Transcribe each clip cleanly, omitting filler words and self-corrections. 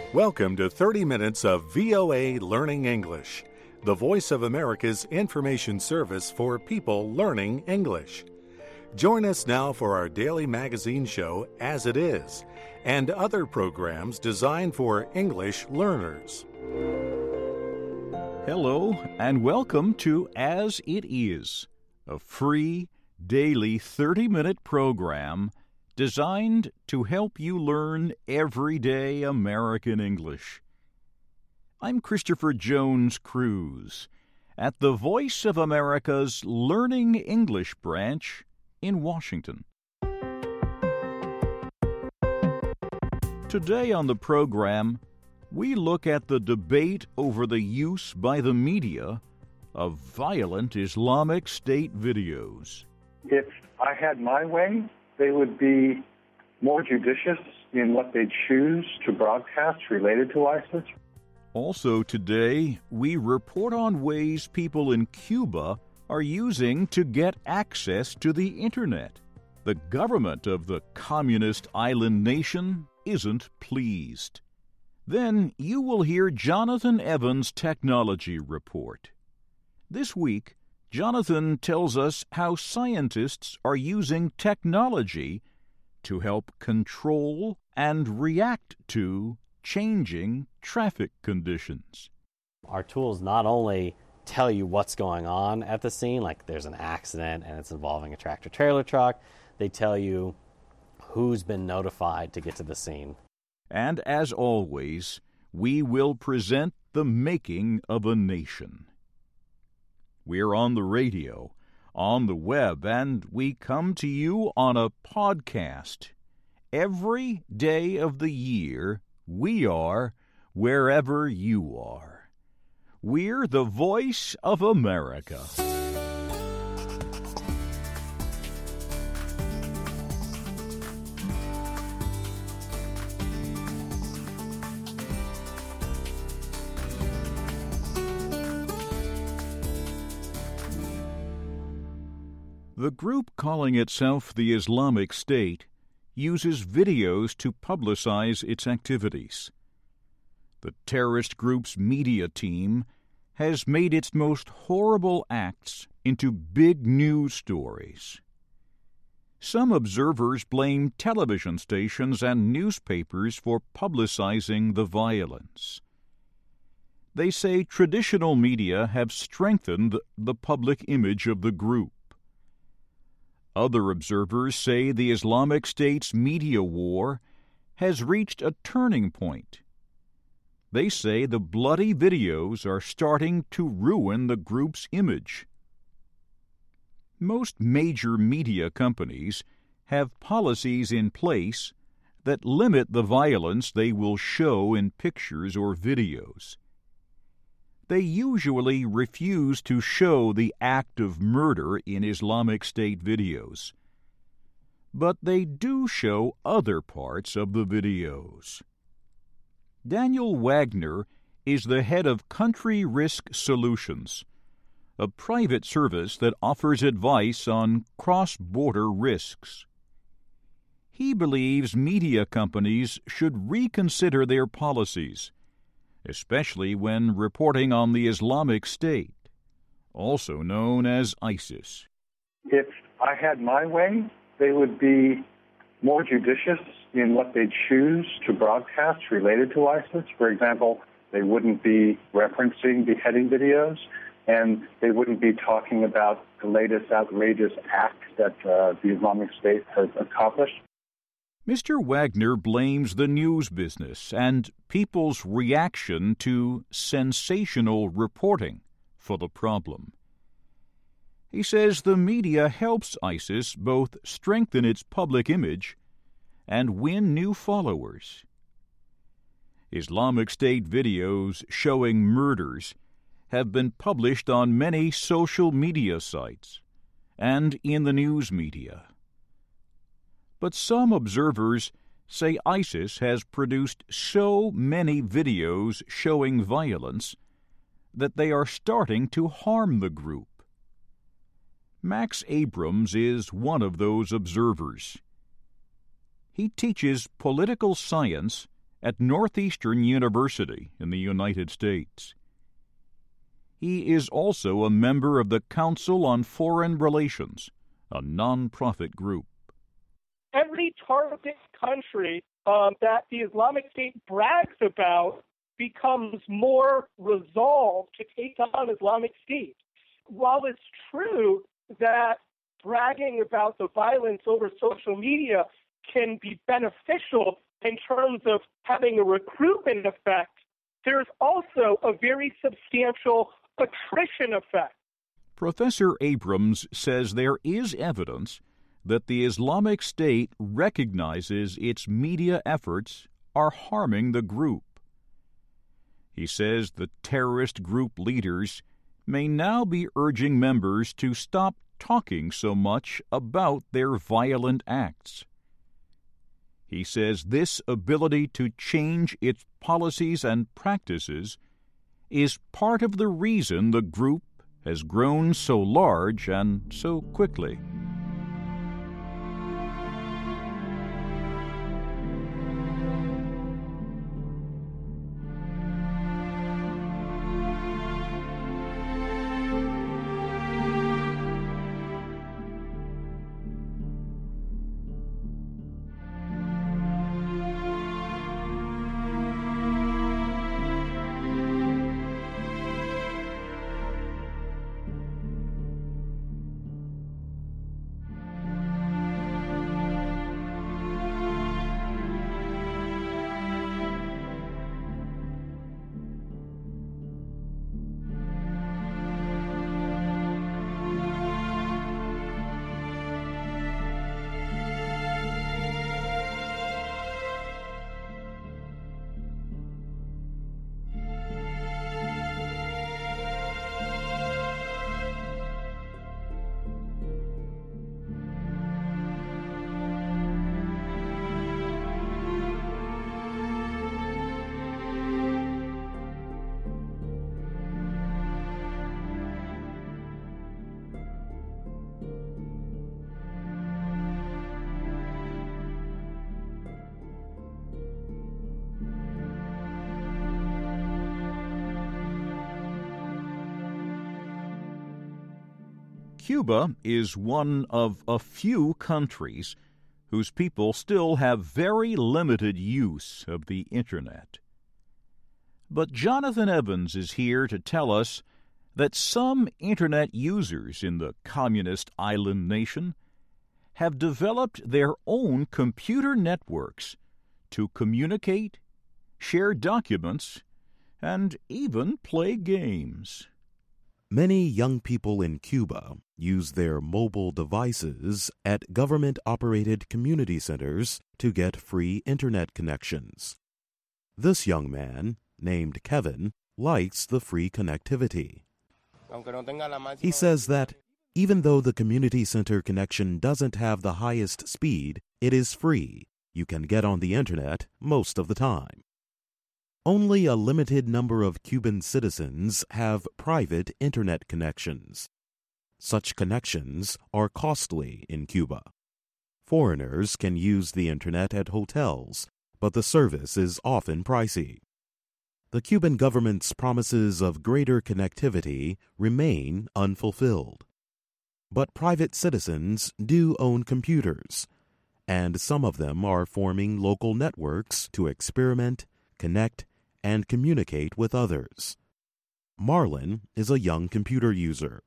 Welcome to 30 minutes of VOA Learning English, the Voice of America's information service for people learning English. Join us now for our daily magazine show, As It Is, and other programs designed for English learners. Hello, and welcome to As It Is, a free, daily 30-minute program designed to help you learn everyday American English. I'm Christopher Jones Cruz at the Voice of America's Learning English branch in Washington. Today on the program, we look at the debate over the use by the media of violent Islamic State videos. If I had my way, they would be more judicious in what they choose to broadcast related to ISIS. Also today, we report on ways people in Cuba are using to get access to the Internet. The government of the communist island nation isn't pleased. Then you will hear Jonathan Evans' technology report. This week, Jonathan tells us how scientists are using technology to help control and react to changing traffic conditions. Our tools not only tell you what's going on at the scene, like there's an accident and it's involving a tractor-trailer truck, they tell you who's been notified to get to the scene. And as always, we will present the making of a nation. We're on the radio, on the web, and we come to you on a podcast. Every day of the year, we are wherever you are. We're the Voice of America. The group calling itself the Islamic State uses videos to publicize its activities. The terrorist group's media team has made its most horrible acts into big news stories. Some observers blame television stations and newspapers for publicizing the violence. They say traditional media have strengthened the public image of the group. Other observers say the Islamic State's media war has reached a turning point. They say the bloody videos are starting to ruin the group's image. Most major media companies have policies in place that limit the violence they will show in pictures or videos. They usually refuse to show the act of murder in Islamic State videos. But they do show other parts of the videos. Daniel Wagner is the head of Country Risk Solutions, a private service that offers advice on cross-border risks. He believes media companies should reconsider their policies, especially when reporting on the Islamic State, also known as ISIS. If I had my way, they would be more judicious in what they choose to broadcast related to ISIS. For example, they wouldn't be referencing beheading videos, and they wouldn't be talking about the latest outrageous act that the Islamic State has accomplished. Mr. Wagner blames the news business and people's reaction to sensational reporting for the problem. He says the media helps ISIS both strengthen its public image and win new followers. Islamic State videos showing murders have been published on many social media sites and in the news media. But some observers say ISIS has produced so many videos showing violence that they are starting to harm the group. Max Abrams is one of those observers. He teaches political science at Northeastern University in the United States. He is also a member of the Council on Foreign Relations, a non-profit group. Every targeted country that the Islamic State brags about becomes more resolved to take on Islamic State. While it's true that bragging about the violence over social media can be beneficial in terms of having a recruitment effect, there's also a very substantial attrition effect. Professor Abrams says there is evidence that the Islamic State recognizes its media efforts are harming the group. He says the terrorist group leaders may now be urging members to stop talking so much about their violent acts. He says this ability to change its policies and practices is part of the reason the group has grown so large and so quickly. Cuba is one of a few countries whose people still have very limited use of the Internet. But Jonathan Evans is here to tell us that some Internet users in the communist island nation have developed their own computer networks to communicate, share documents, and even play games. Many young people in Cuba use their mobile devices at government-operated community centers to get free Internet connections. This young man, named Kevin, likes the free connectivity. He says that even though the community center connection doesn't have the highest speed, it is free. You can get on the Internet most of the time. Only a limited number of Cuban citizens have private Internet connections. Such connections are costly in Cuba. Foreigners can use the Internet at hotels, but the service is often pricey. The Cuban government's promises of greater connectivity remain unfulfilled. But private citizens do own computers, and some of them are forming local networks to experiment, connect, and communicate with others. Marlon is a young computer user.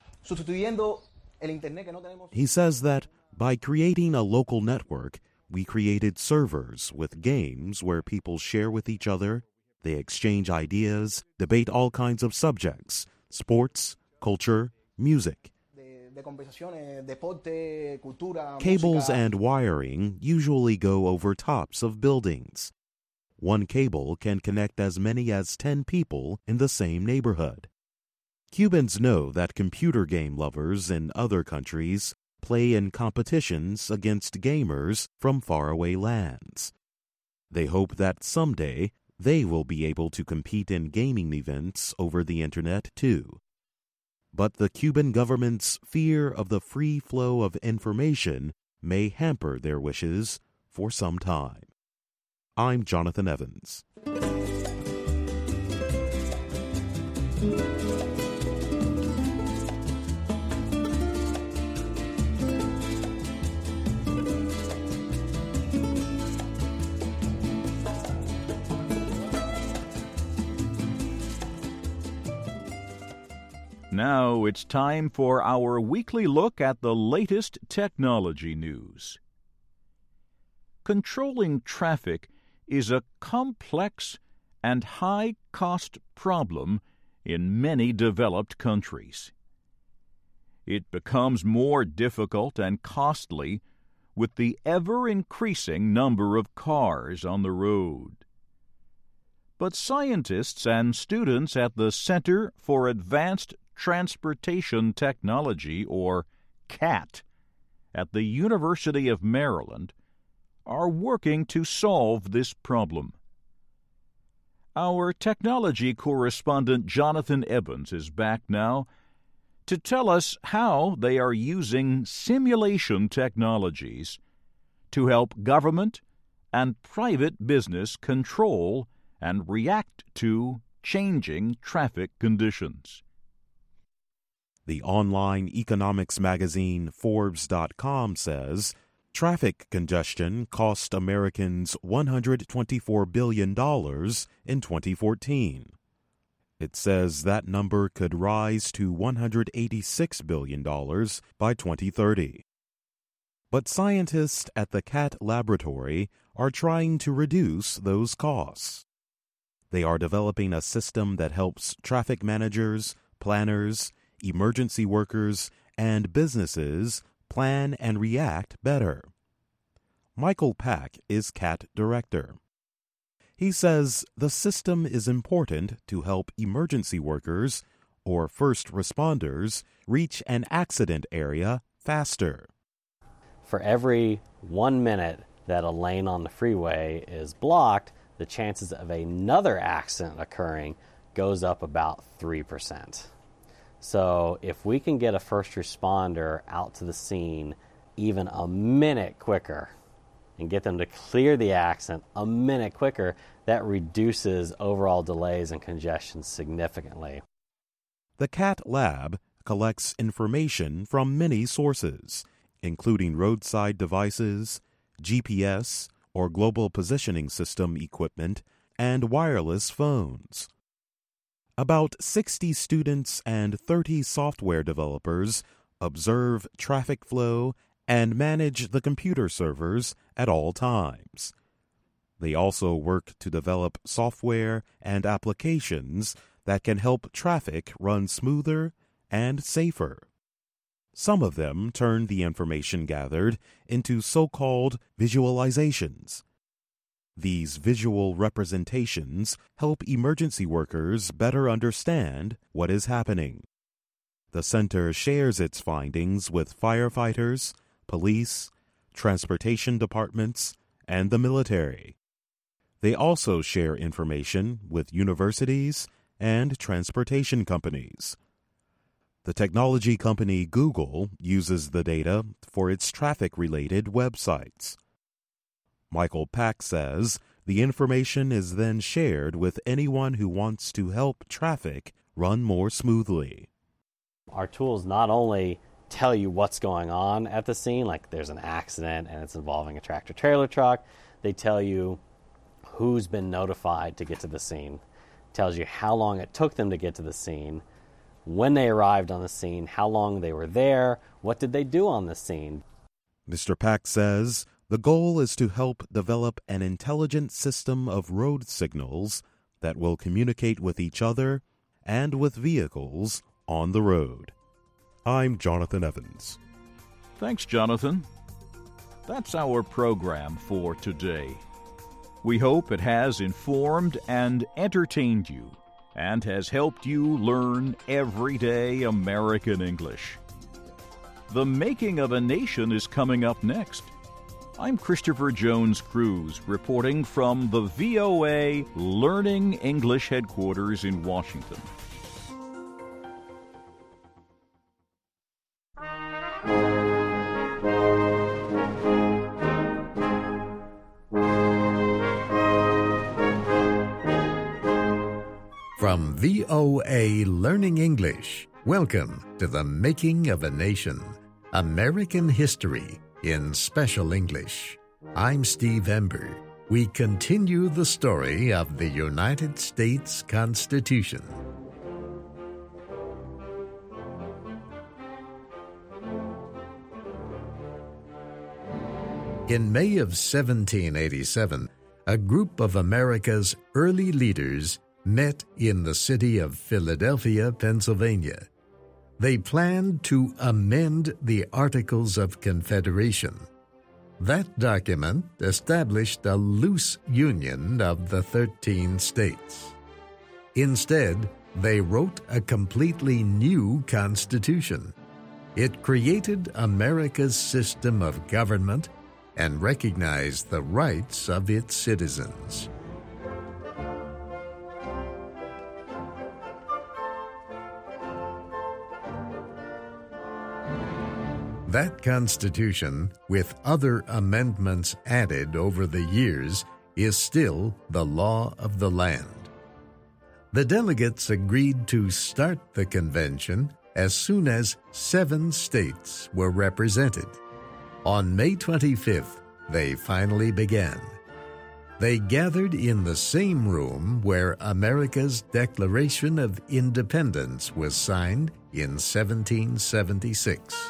He says that by creating a local network, we created servers with games where people share with each other, they exchange ideas, debate all kinds of subjects, sports, culture, music. Cables and wiring usually go over tops of buildings. One cable can connect as many as 10 people in the same neighborhood. Cubans know that computer game lovers in other countries play in competitions against gamers from faraway lands. They hope that someday they will be able to compete in gaming events over the Internet too. But the Cuban government's fear of the free flow of information may hamper their wishes for some time. I'm Jonathan Evans. Now it's time for our weekly look at the latest technology news. Controlling traffic is a complex and high-cost problem in many developed countries. It becomes more difficult and costly with the ever-increasing number of cars on the road. But scientists and students at the Center for Advanced Transportation Technology, or CAT, at the University of Maryland, are working to solve this problem. Our technology correspondent Jonathan Evans is back now to tell us how they are using simulation technologies to help government and private business control and react to changing traffic conditions. The online economics magazine Forbes.com says traffic congestion cost Americans $124 billion in 2014. It says that number could rise to $186 billion by 2030. But scientists at the CAT laboratory are trying to reduce those costs. They are developing a system that helps traffic managers, planners, emergency workers, and businesses plan and react better. Michael Pack is CAT director. He says the system is important to help emergency workers or first responders reach an accident area faster. For every 1 minute that a lane on the freeway is blocked, the chances of another accident occurring goes up about 3%. So if we can get a first responder out to the scene even a minute quicker and get them to clear the accident a minute quicker, that reduces overall delays and congestion significantly. The CAT lab collects information from many sources, including roadside devices, GPS or global positioning system equipment, and wireless phones. About 60 students and 30 software developers observe traffic flow and manage the computer servers at all times. They also work to develop software and applications that can help traffic run smoother and safer. Some of them turn the information gathered into so-called visualizations. These visual representations help emergency workers better understand what is happening. The center shares its findings with firefighters, police, transportation departments, and the military. They also share information with universities and transportation companies. The technology company Google uses the data for its traffic-related websites. Michael Pack says the information is then shared with anyone who wants to help traffic run more smoothly. Our tools not only tell you what's going on at the scene, like there's an accident and it's involving a tractor-trailer truck, they tell you who's been notified to get to the scene, tells you how long it took them to get to the scene, when they arrived on the scene, how long they were there, what did they do on the scene. Mr. Pack says the goal is to help develop an intelligent system of road signals that will communicate with each other and with vehicles on the road. I'm Jonathan Evans. Thanks, Jonathan. That's our program for today. We hope it has informed and entertained you and has helped you learn everyday American English. The Making of a Nation is coming up next. I'm Christopher Jones Cruz, reporting from the VOA Learning English headquarters in Washington. From VOA Learning English, welcome to The Making of a Nation, American History in Special English. I'm Steve Ember. We continue the story of the United States Constitution. In May of 1787, a group of America's early leaders met in the city of Philadelphia, Pennsylvania. They planned to amend the Articles of Confederation. That document established a loose union of the 13 states. Instead, they wrote a completely new constitution. It created America's system of government and recognized the rights of its citizens. That Constitution, with other amendments added over the years, is still the law of the land. The delegates agreed to start the convention as soon as 7 states were represented. On May 25th, they finally began. They gathered in the same room where America's Declaration of Independence was signed in 1776.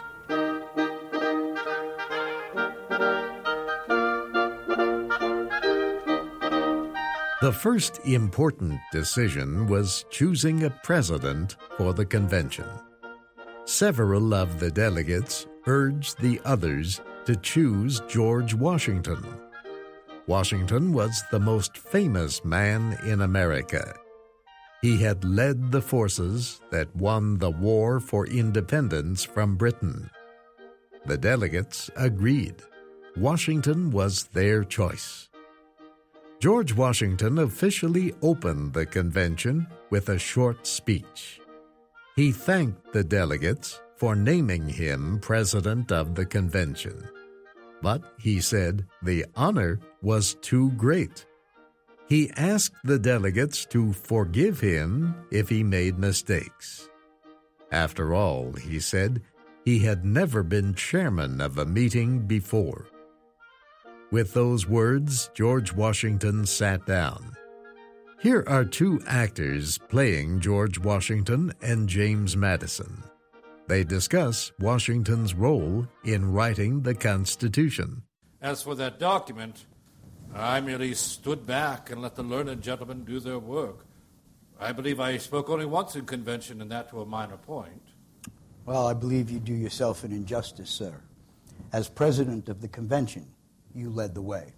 The first important decision was choosing a president for the convention. Several of the delegates urged the others to choose George Washington. Washington was the most famous man in America. He had led the forces that won the war for independence from Britain. The delegates agreed. Washington was their choice. George Washington officially opened the convention with a short speech. He thanked the delegates for naming him president of the convention. But, he said, the honor was too great. He asked the delegates to forgive him if he made mistakes. After all, he said, he had never been chairman of a meeting before. With those words, George Washington sat down. Here are 2 actors playing George Washington and James Madison. They discuss Washington's role in writing the Constitution. As for that document, I merely stood back and let the learned gentlemen do their work. I believe I spoke only once in convention, and that to a minor point. Well, I believe you do yourself an injustice, sir. As president of the convention, you led the way.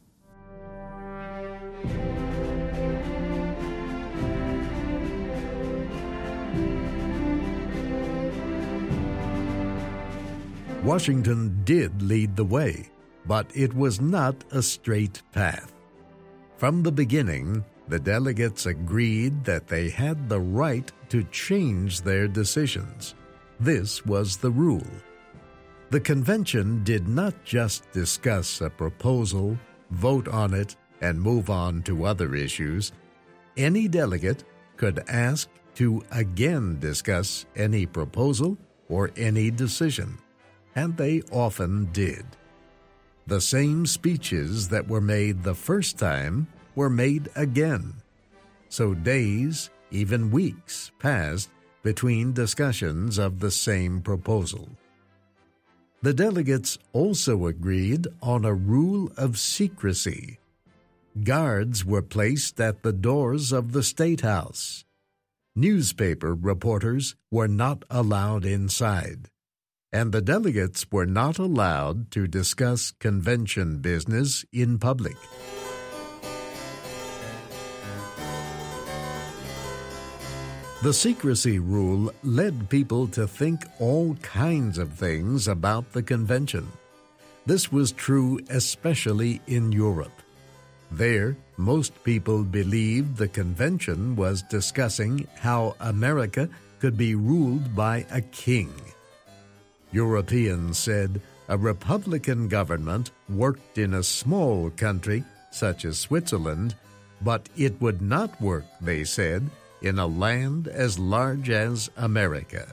Washington did lead the way, but it was not a straight path. From the beginning, the delegates agreed that they had the right to change their decisions. This was the rule. The convention did not just discuss a proposal, vote on it, and move on to other issues. Any delegate could ask to again discuss any proposal or any decision, and they often did. The same speeches that were made the first time were made again. So days, even weeks, passed between discussions of the same proposal. The delegates also agreed on a rule of secrecy. Guards were placed at the doors of the State House. Newspaper reporters were not allowed inside, and the delegates were not allowed to discuss convention business in public. The secrecy rule led people to think all kinds of things about the convention. This was true especially in Europe. There, most people believed the convention was discussing how America could be ruled by a king. Europeans said a republican government worked in a small country such as Switzerland, but it would not work, they said, in a land as large as America.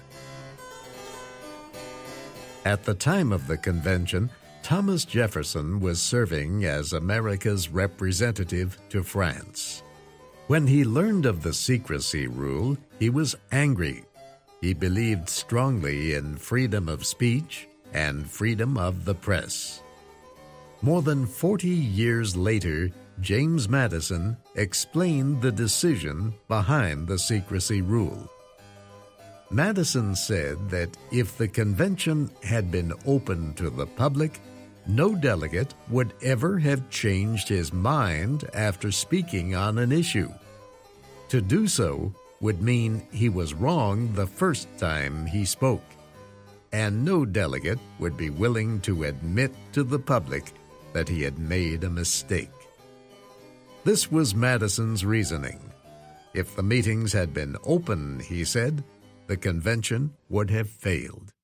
At the time of the convention, Thomas Jefferson was serving as America's representative to France. When he learned of the secrecy rule, he was angry. He believed strongly in freedom of speech and freedom of the press. More than 40 years later, James Madison explained the decision behind the secrecy rule. Madison said that if the convention had been open to the public, no delegate would ever have changed his mind after speaking on an issue. To do so would mean he was wrong the first time he spoke, and no delegate would be willing to admit to the public that he had made a mistake. This was Madison's reasoning. If the meetings had been open, he said, the convention would have failed.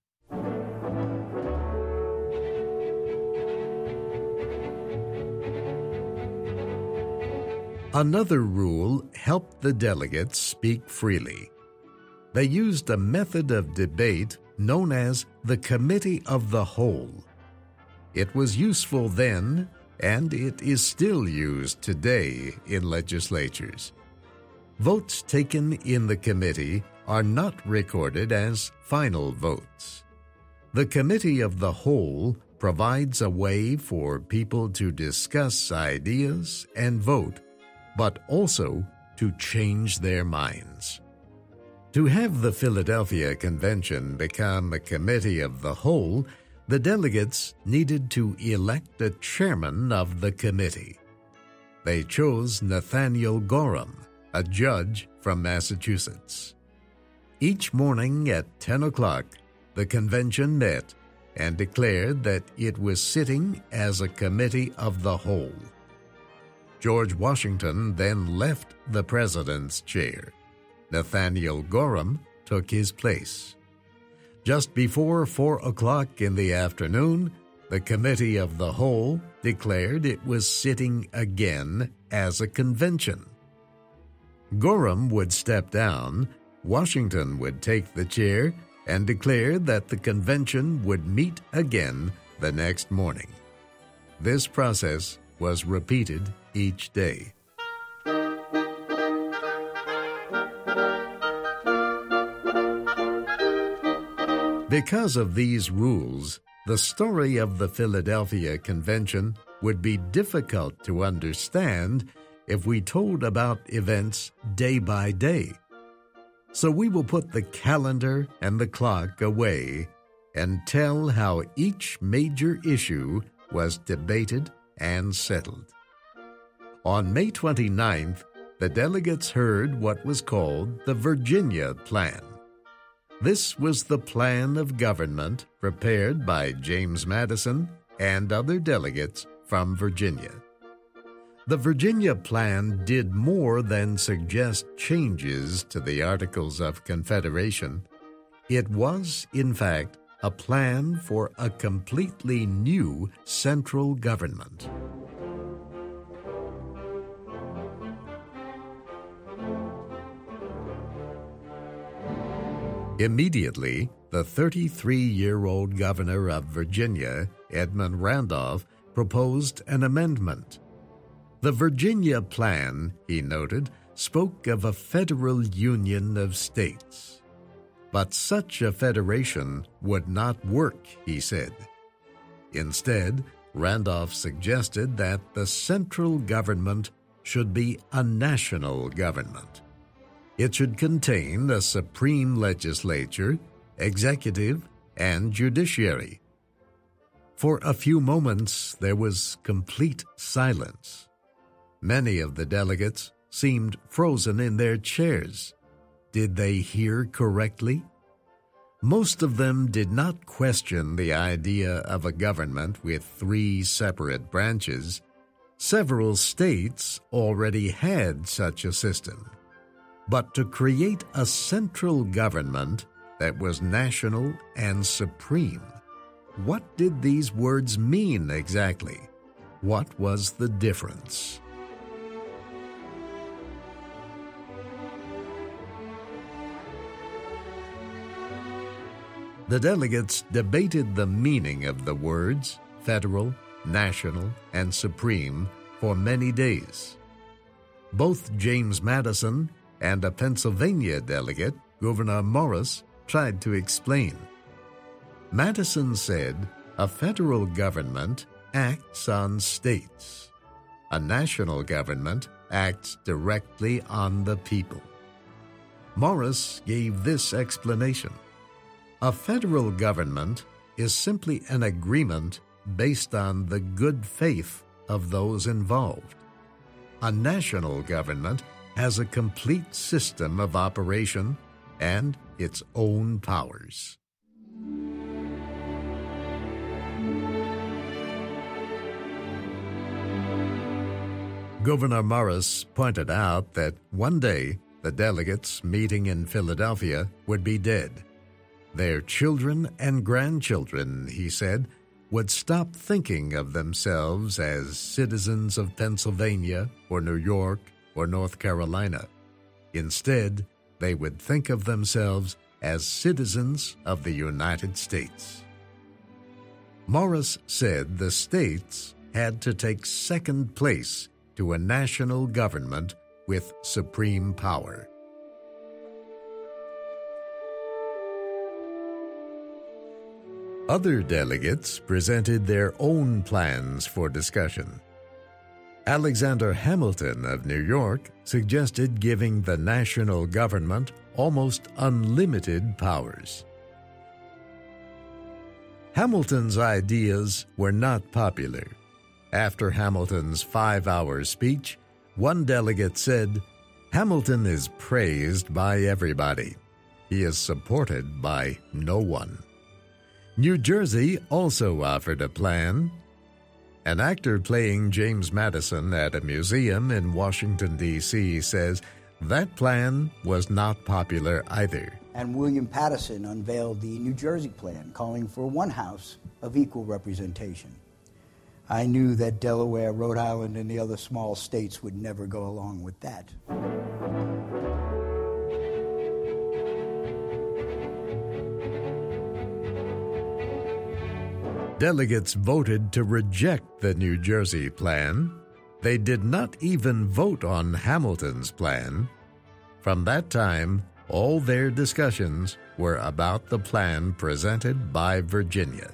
Another rule helped the delegates speak freely. They used a method of debate known as the Committee of the Whole. It was useful then, and it is still used today in legislatures. Votes taken in the committee are not recorded as final votes. The Committee of the Whole provides a way for people to discuss ideas and vote, but also to change their minds. To have the Philadelphia Convention become a Committee of the Whole, the delegates needed to elect a chairman of the committee. They chose Nathaniel Gorham, a judge from Massachusetts. Each morning at 10 o'clock, the convention met and declared that it was sitting as a committee of the whole. George Washington then left the president's chair. Nathaniel Gorham took his place. Just before 4 o'clock in the afternoon, the Committee of the Whole declared it was sitting again as a convention. Gorham would step down, Washington would take the chair, and declare that the convention would meet again the next morning. This process was repeated each day. Because of these rules, the story of the Philadelphia Convention would be difficult to understand if we told about events day by day. So we will put the calendar and the clock away and tell how each major issue was debated and settled. On May 29th, the delegates heard what was called the Virginia Plan. This was the plan of government prepared by James Madison and other delegates from Virginia. The Virginia Plan did more than suggest changes to the Articles of Confederation. It was, in fact, a plan for a completely new central government. Immediately, the 33-year-old governor of Virginia, Edmund Randolph, proposed an amendment. The Virginia Plan, he noted, spoke of a federal union of states. But such a federation would not work, he said. Instead, Randolph suggested that the central government should be a national government. It should contain a supreme legislature, executive, and judiciary. For a few moments, there was complete silence. Many of the delegates seemed frozen in their chairs. Did they hear correctly? Most of them did not question the idea of a government with 3 separate branches. Several states already had such a system. But to create a central government that was national and supreme, what did these words mean exactly? What was the difference? The delegates debated the meaning of the words federal, national, and supreme for many days. Both James Madison and a Pennsylvania delegate, Gouverneur Morris, tried to explain. Madison said a federal government acts on states. A national government acts directly on the people. Morris gave this explanation. A federal government is simply an agreement based on the good faith of those involved. A national government has a complete system of operation and its own powers. Gouverneur Morris pointed out that one day the delegates meeting in Philadelphia would be dead. Their children and grandchildren, he said, would stop thinking of themselves as citizens of Pennsylvania or New York or North Carolina. Instead, they would think of themselves as citizens of the United States. Morris said the states had to take second place to a national government with supreme power. Other delegates presented their own plans for discussion. Alexander Hamilton of New York suggested giving the national government almost unlimited powers. Hamilton's ideas were not popular. After Hamilton's 5-hour speech, one delegate said, "Hamilton is praised by everybody. He is supported by no one." New Jersey also offered a plan. An actor playing James Madison at a museum in Washington, D.C. says that plan was not popular either. And William Paterson unveiled the New Jersey plan, calling for one house of equal representation. I knew that Delaware, Rhode Island, and the other small states would never go along with that. Delegates voted to reject the New Jersey plan. They did not even vote on Hamilton's plan. From that time, all their discussions were about the plan presented by Virginia.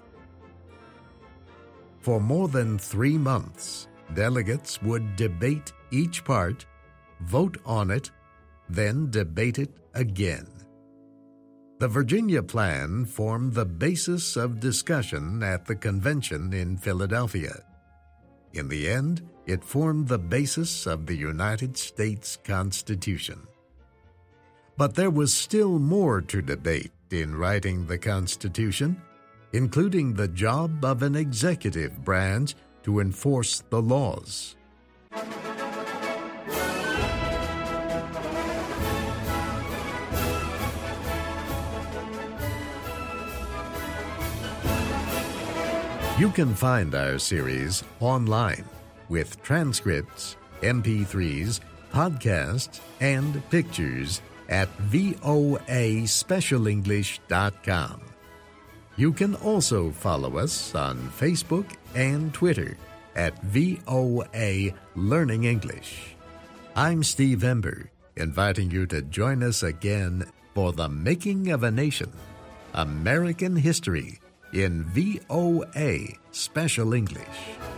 For more than 3 months, delegates would debate each part, vote on it, then debate it again. The Virginia plan formed the basis of discussion at the convention in Philadelphia. In the end, it formed the basis of the United States Constitution. But there was still more to debate in writing the Constitution, including the job of an executive branch to enforce the laws. You can find our series online with transcripts, MP3s, podcasts, and pictures at voaspecialenglish.com. You can also follow us on Facebook and Twitter at VOA Learning English. I'm Steve Ember, inviting you to join us again for The Making of a Nation, American History, in VOA Special English.